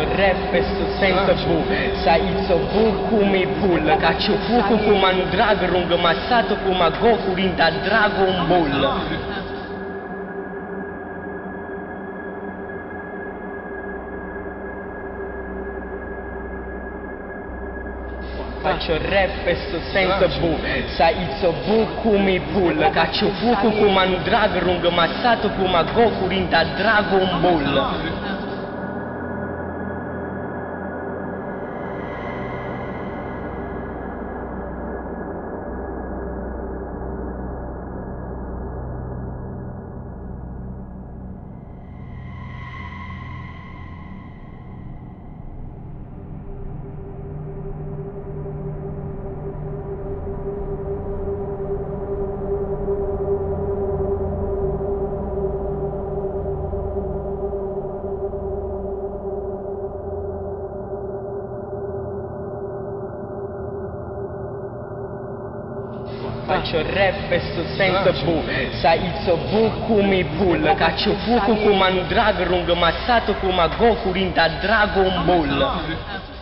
rap sto senza bu, sa izzo bu come pull, caccio fuoco come un drago, rungo massato come Goku rinda Dragon Ball. Faccio rap sto senza bu, sa izzo bu come pull, caccio fuoco come un drago, rungo massato come Goku rinda Dragon Ball. Faccio rap sto senza bu, sa izzo bu come pull, caccio fuoco come un drago, rungo massato come Goku rinda Dragon Ball.